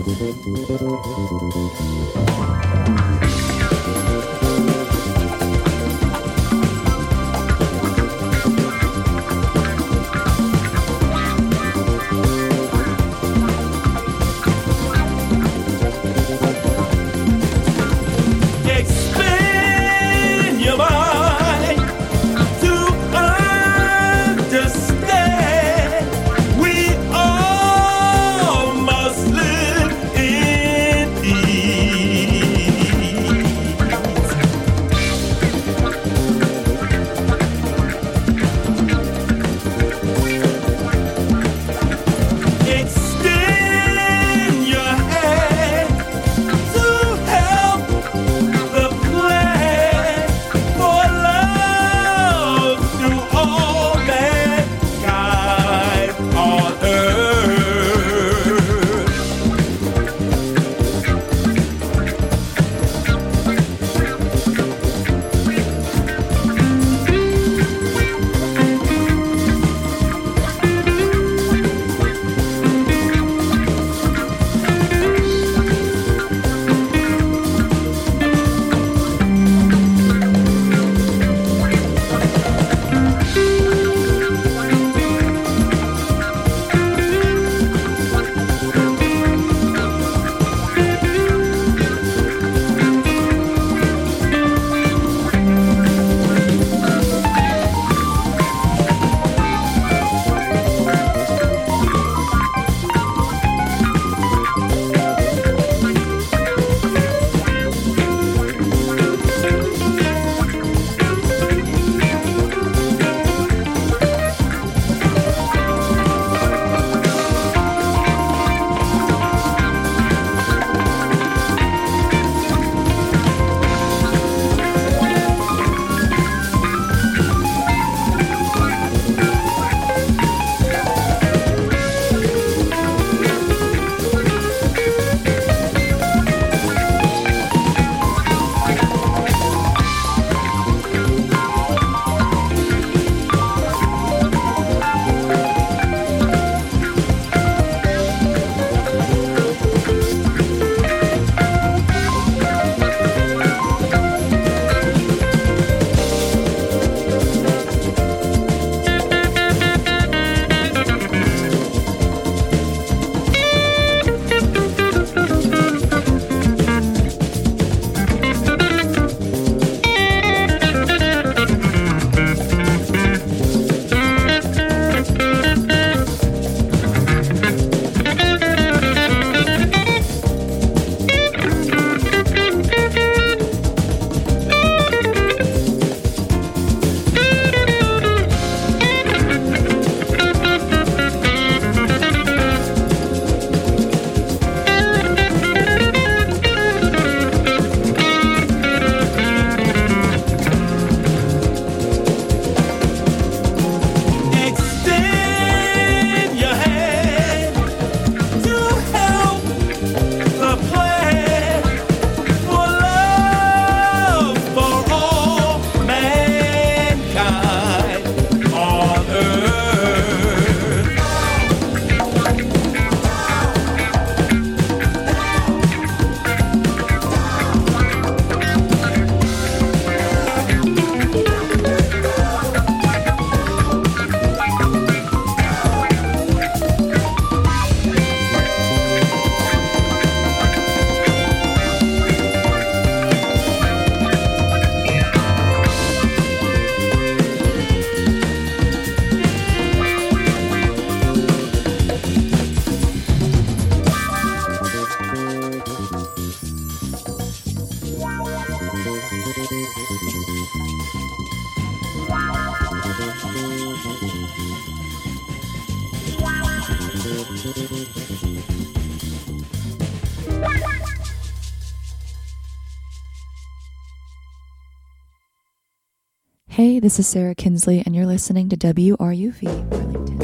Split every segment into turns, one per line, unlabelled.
Hey, this is Sarah Kinsley, and you're listening to WRUV Burlington.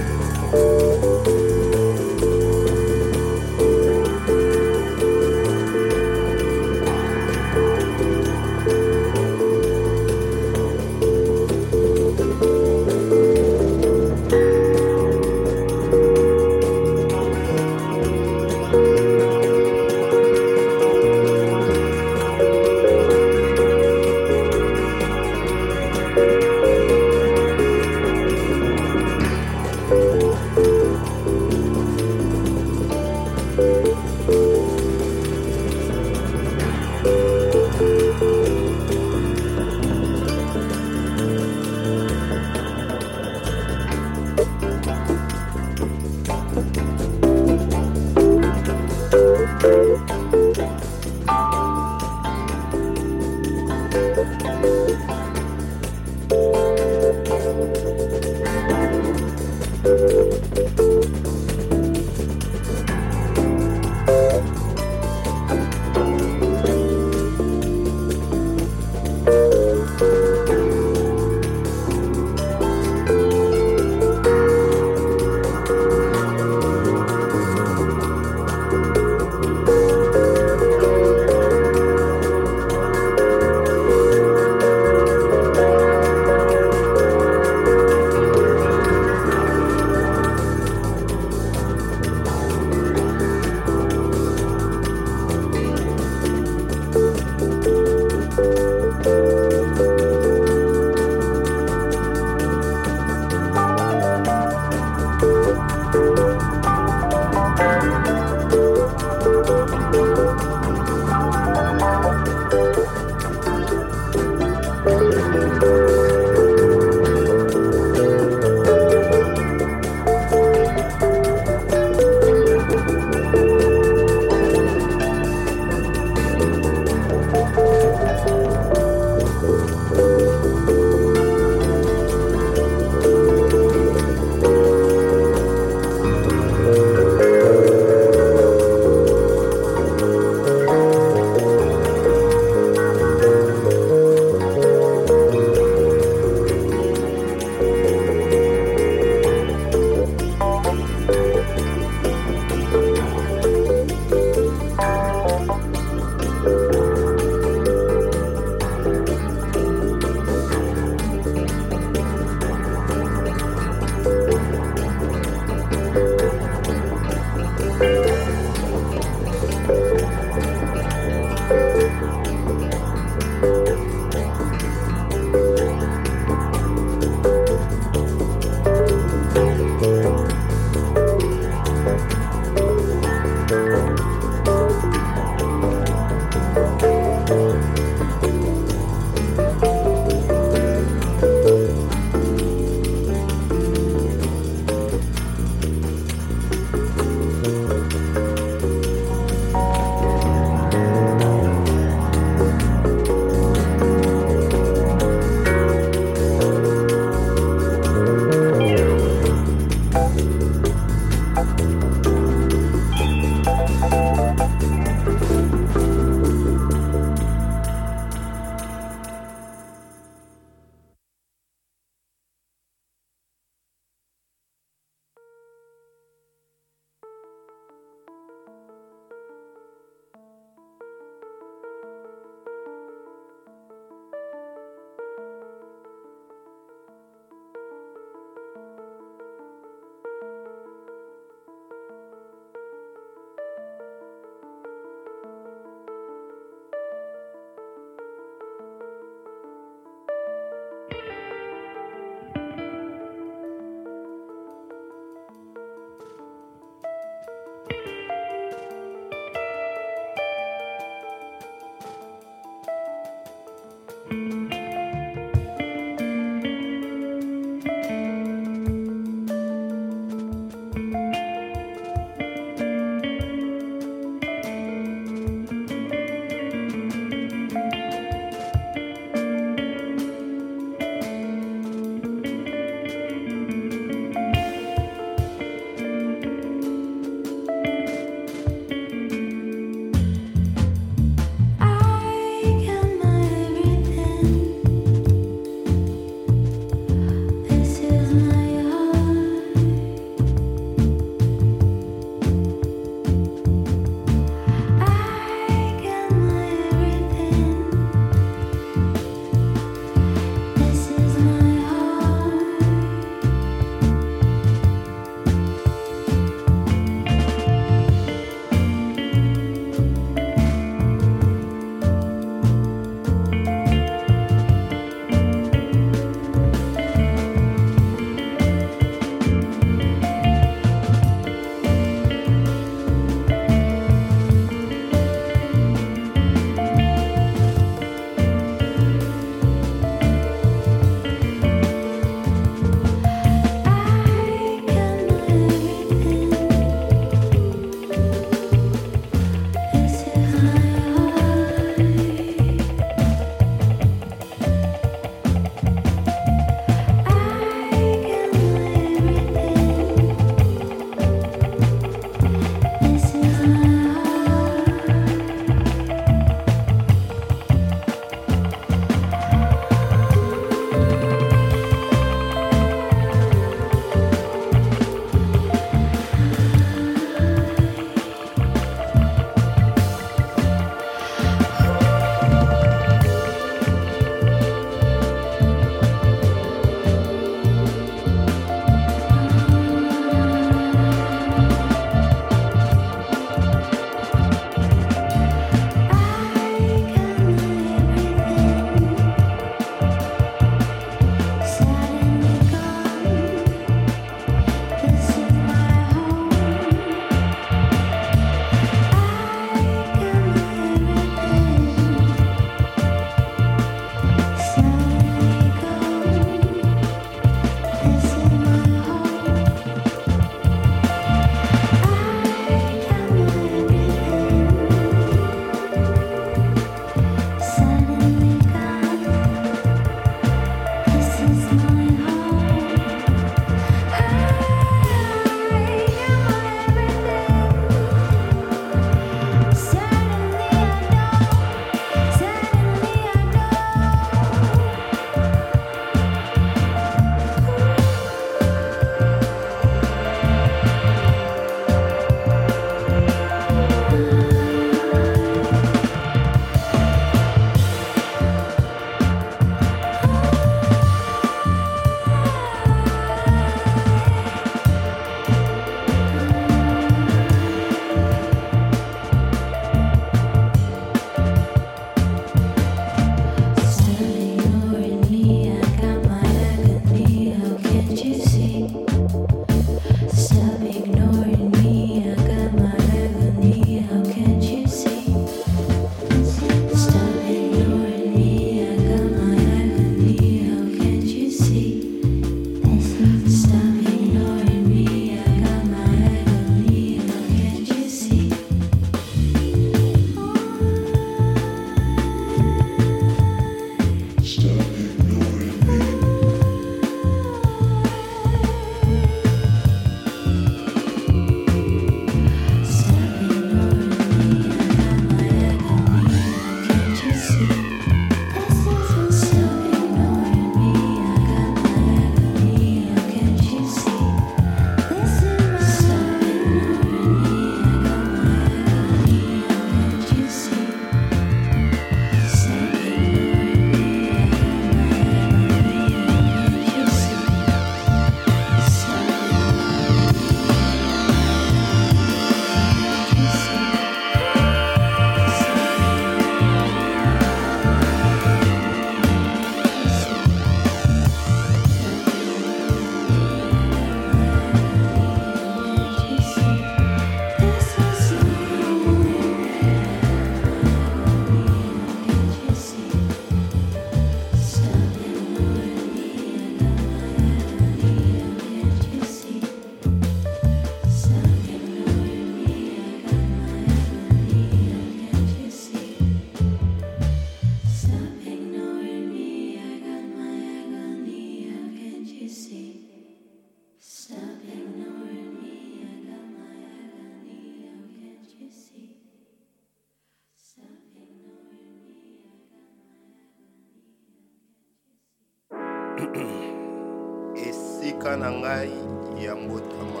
esika na ngai ya mbotama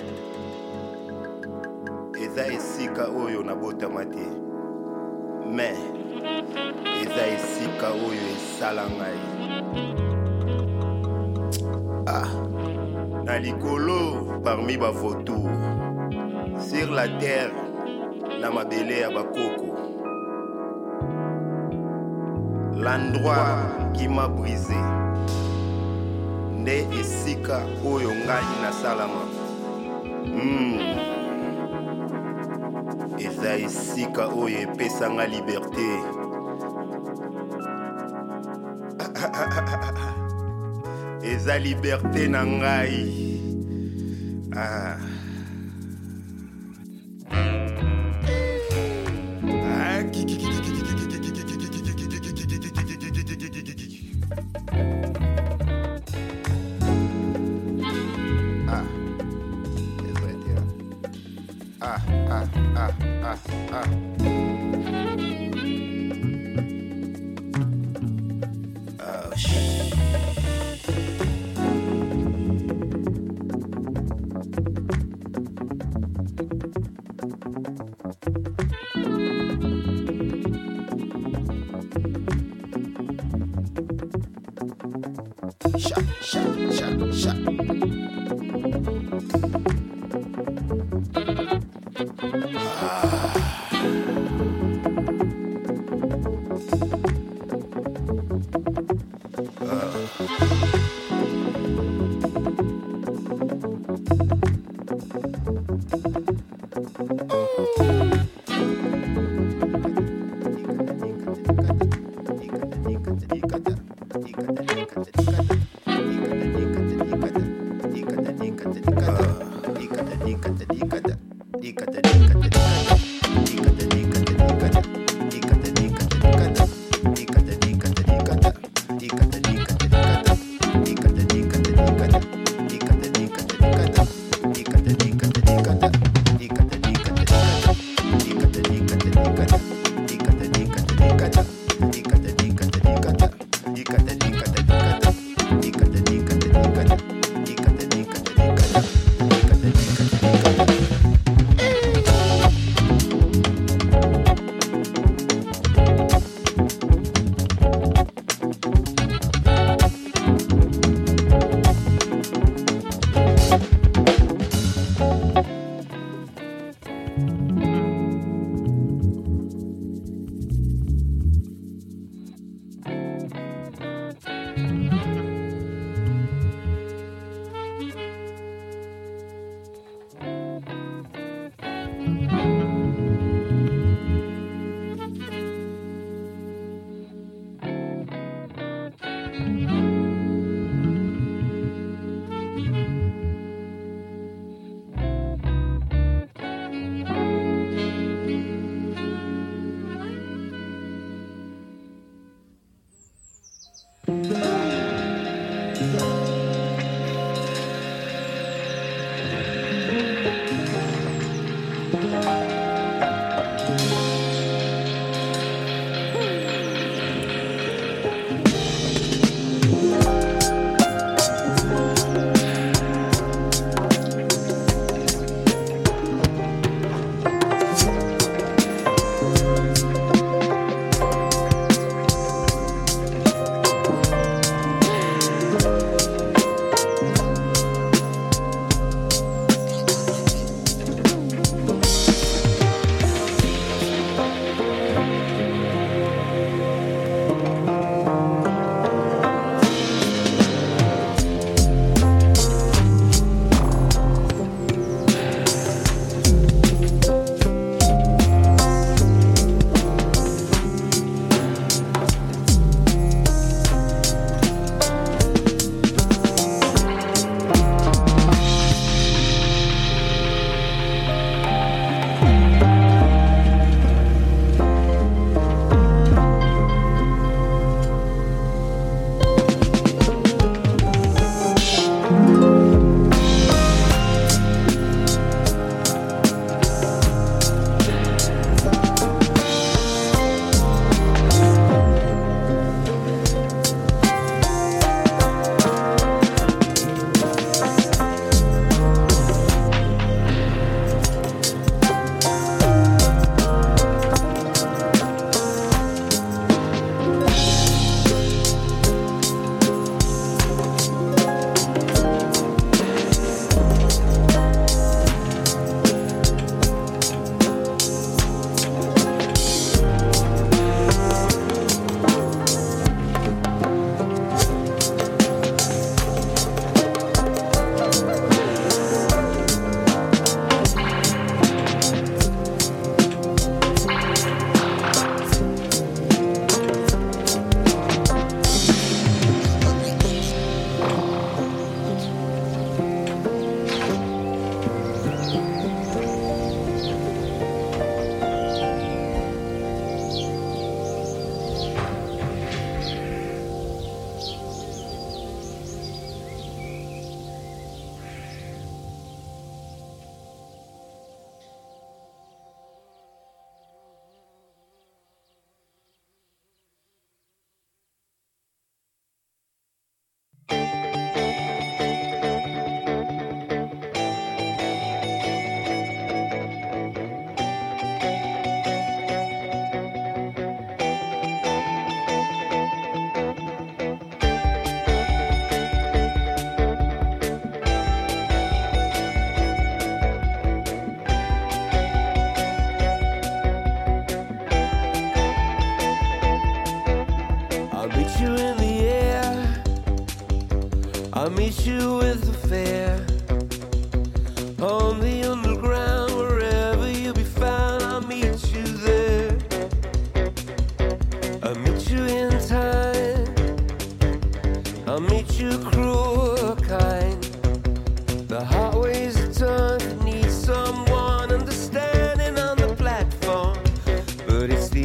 eza esika oyo nabotama te, mais eza esika oyo esala ngai na likolo parmi bavautour sur la terre na mabele ya bakoko, l'endroit qui m'a brisé nde esika oyo ngai nasalama. Eza esika oyo epesanga liberté. Eza liberté na ngai.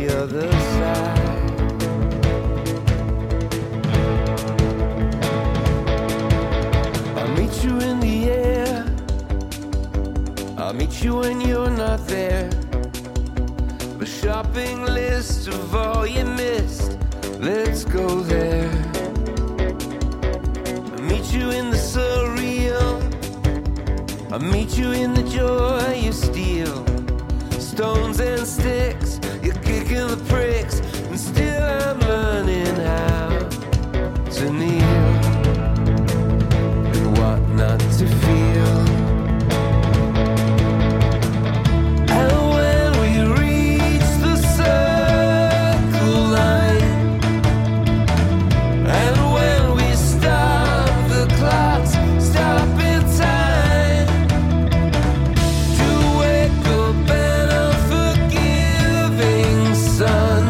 other side. I'll meet you in the air. I'll meet you when you're not there. The shopping list of all you missed, let's go there. I'll meet you in the surreal. I'll meet you in the joy you steal. Stones and sticks, you're kicking the pricks, and still I'm learning how to kneel and what not to feel. And when we reach the circle line, and when we stop the clocks, stop in time to wake up and a forgiving sun,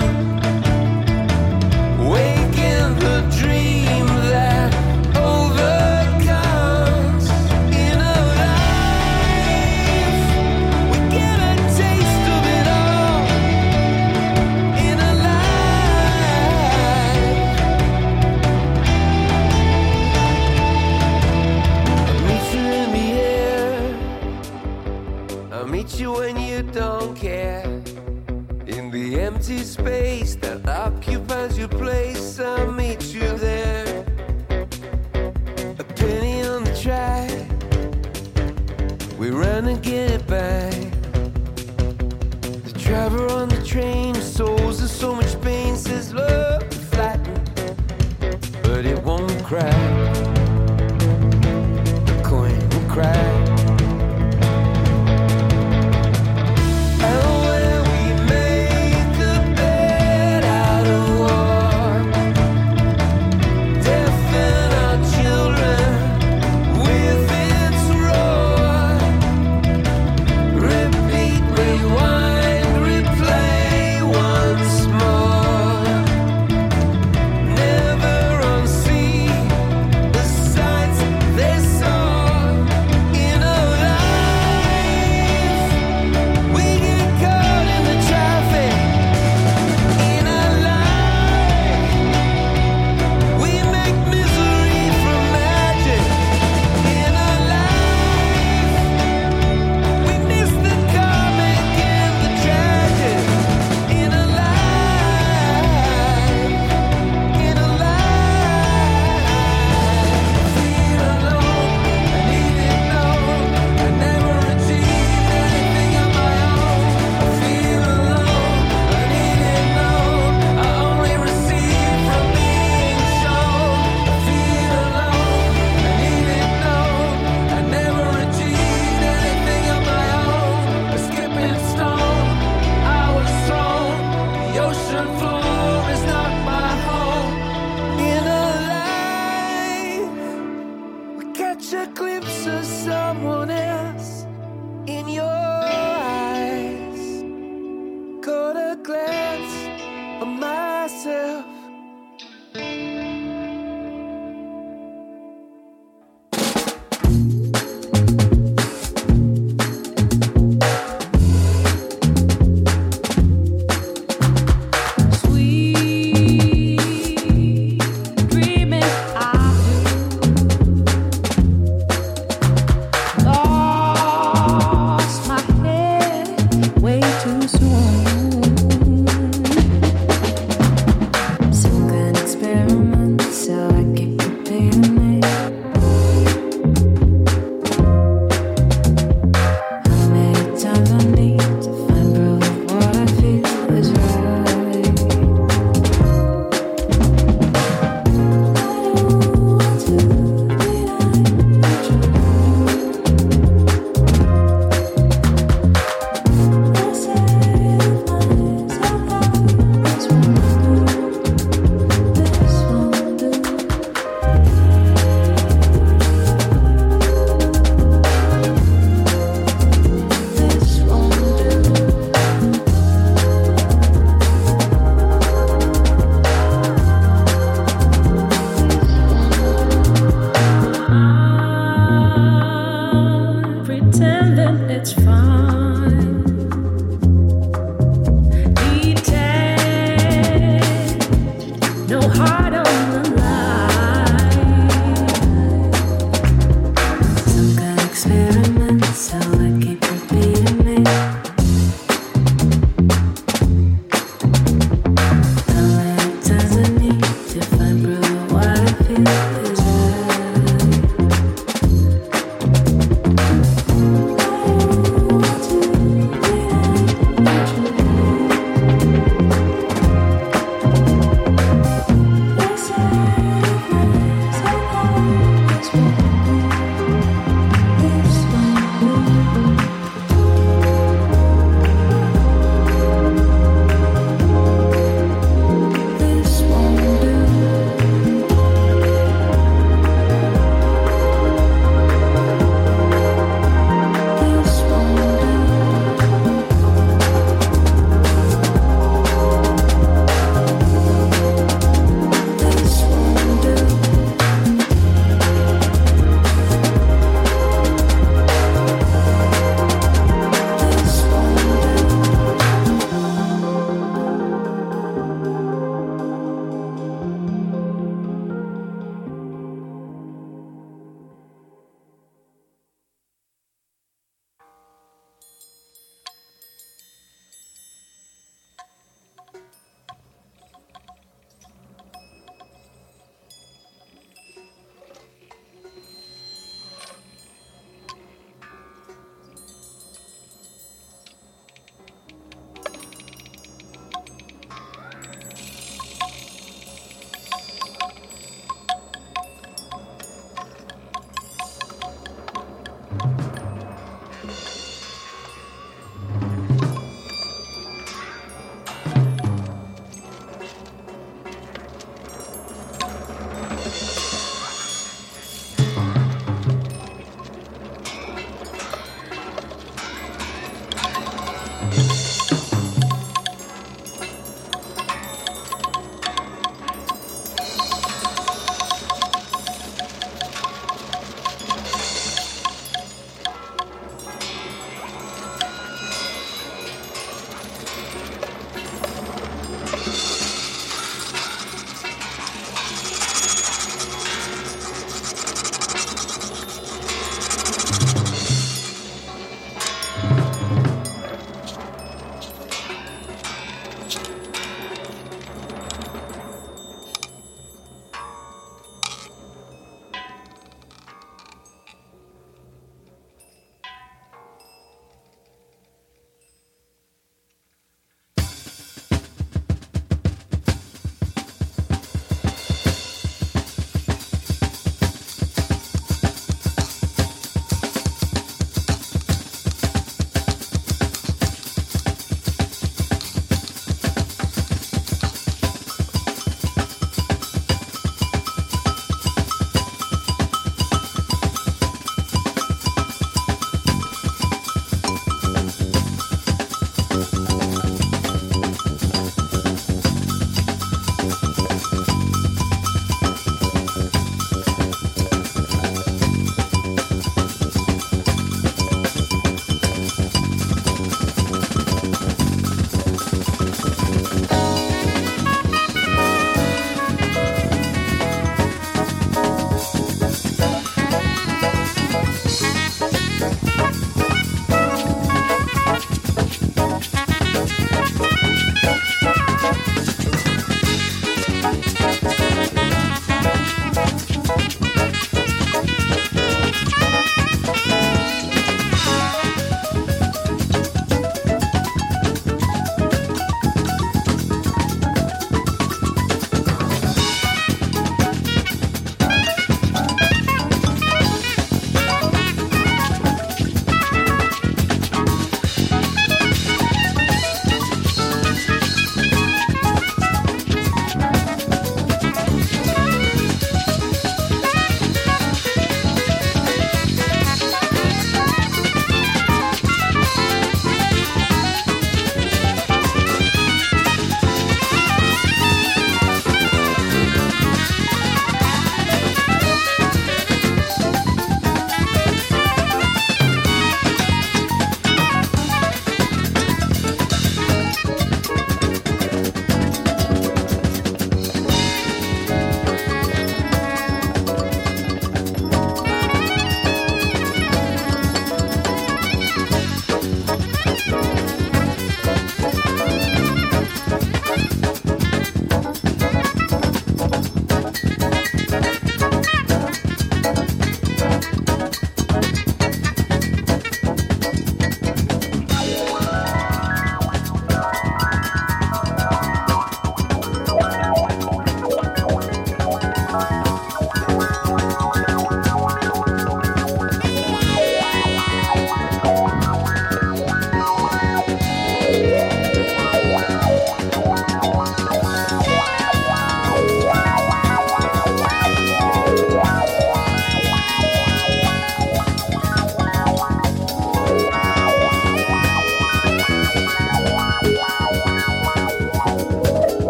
waking the dream that overcomes. In a life, we get a taste of it all. In a life, I'll meet you in the air. I'll meet you when you don't care. In the empty space that occupies your place, I'll meet you there. A penny on the track, we run and get it back. The driver on the train souls us so much pain, says love will flatten, but it won't crack. The coin will crack. And when we make a bed out of war, deafen our children with its roar. Repeat, rewind, replay once more. Never unsee the sights they saw. In a life, we get caught in the traffic. In a life, we make misery from magic. In a life, we miss the comic and the tragic. In a life, in a life, feel alone, I need it known. I never achieved anything on my own. I feel alone, I need it known. I only receive from being shown. I feel alone, I need it known. I never achieved anything on my own. A skipping stone, I was thrown. The ocean floor is not my home. In a life, we catch a glimpse of someone else in your eyes. Caught a glance of myself.
Sweet dreaming I do. Lost my head way too soon. Some kind of experiment, so I can compare me. How many times I need to find proof what I feel is right. I don't want to deny the truth.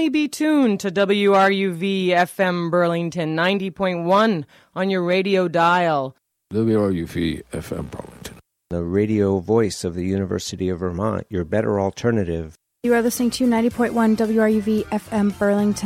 only be tuned to WRUV FM Burlington 90.1 on your radio dial.
WRUV FM Burlington.
The radio voice of the University of Vermont, your better alternative.
You are listening to 90.1 WRUV FM Burlington.